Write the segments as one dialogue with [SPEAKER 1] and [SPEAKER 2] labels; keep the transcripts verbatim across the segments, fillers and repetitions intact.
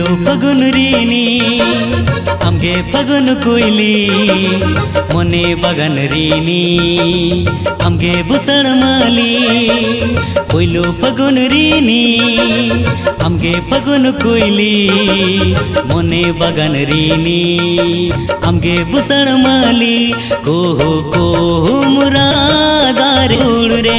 [SPEAKER 1] पुइलो फगुन रीनी आमगे फगुन कोइली मने बगन रीनी आमगे बुसण माली पुइलो फगुन रीनी आमगे फगुन कोइली मने बगन रीनी आमगे बुसण माली कोहो कोहो मुरादार उड़ रे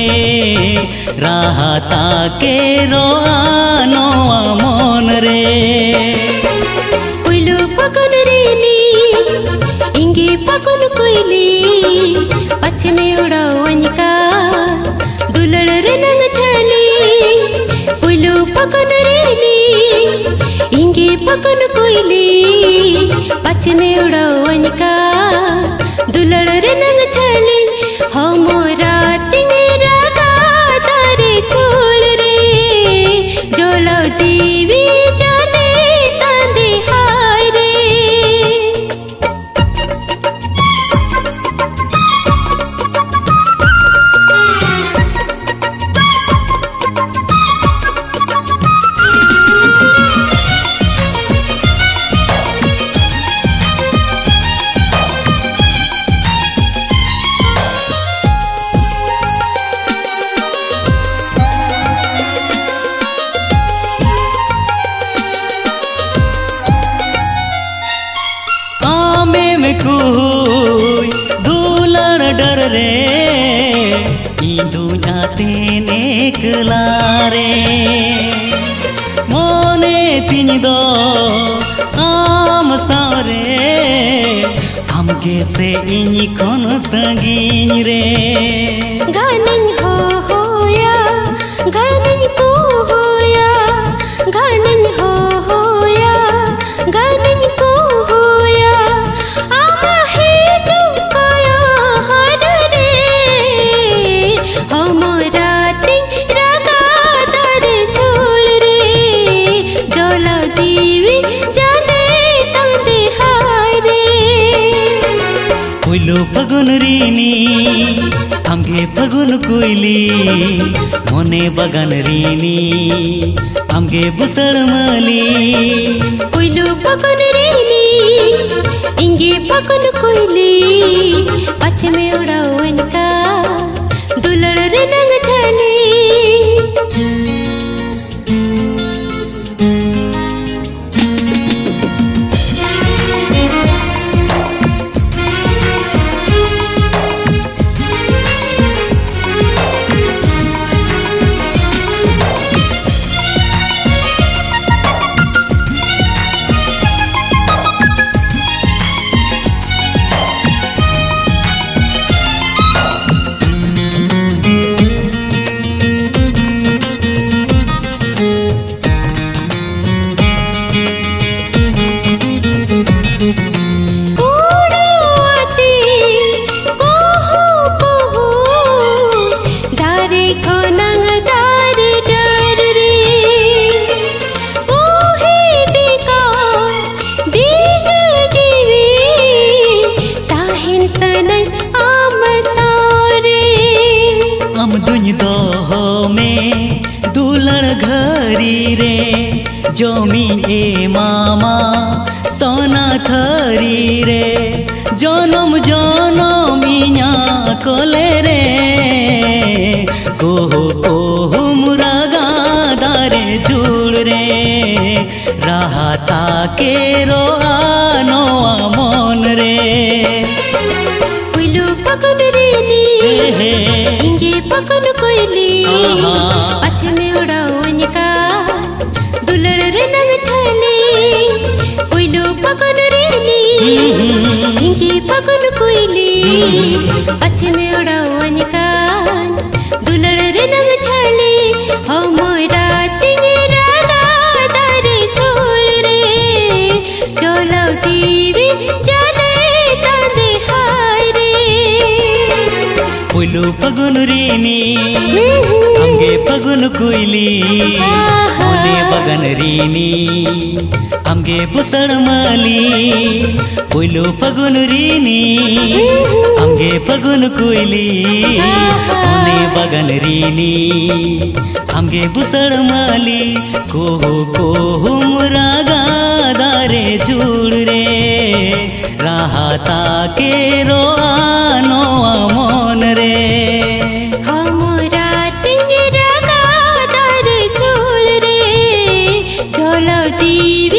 [SPEAKER 1] राहता के रोआनो मन रे
[SPEAKER 2] पुइलो फगुन रीनी इंगे फगुन कोइली पछ में उड़ाओ अनिका दुलड़ रे नंग छली पुइलो फगुन रीनी इंगे फगुन कोइली पछ में उड़ाओ अनिका दुलड़ रे नंग छली हो मोरा तिंगरा का तारे छोड़ रे जोलो जीवी जाने तांदे हाय रे
[SPEAKER 1] कोई दुलड़ डर रे इंदु जाते नेकला रे मोने तीन दो आम सारे आमगे से इनी कौन संगीन रे
[SPEAKER 2] गानिन हो होया गानिन को होया गानिन हो होया गानिन को होया आमा है चुकाया हर रे हमरा तिंगरा का दर छोड़ रे जोला जीवी जाने तांदे हाय रे
[SPEAKER 1] पुइलो फगुन रीनी आमगे फगुन कोइली मने बगन रीनी आमगे बुसण माली
[SPEAKER 2] पुइलो फगुन रीनी इंगे फगुन कोइली पछ में उड़ाओ अनिका दुलड़ रे नंग छली
[SPEAKER 1] जोमी ए मामा सोना थरी रे जनम जनम इया कोले रे कोहो कोहो मुरागा दारे जुड़ रे राहता के रोआनो मन रे
[SPEAKER 2] पुइलो फगुन रीनी इंगे फगुन कोइली पछ में उड़ाओ अनिका दुलड़ रे नंग छली पुइलो फगुन रीनी इंगे फगुन कोइली पछ में उड़ाओ अनिका दुलड़ रे नंग छली हो मोरा तिंगरा का दर छोड़ रे जोलो जीवी जाने तांदे हाय रे
[SPEAKER 1] पुइलो फगुन रीनी आमगे फगुन कोइली मने बगन रीनी आमगे बुसण माली पुइलो फगुन रीनी आमगे फगुन कोइली मने बगन रीनी आमगे बुसण माली कोहो कोहो मुरागा ताके रोआनो मन रे
[SPEAKER 2] हमरा तिंगरा गादार झोल रे चलो जीव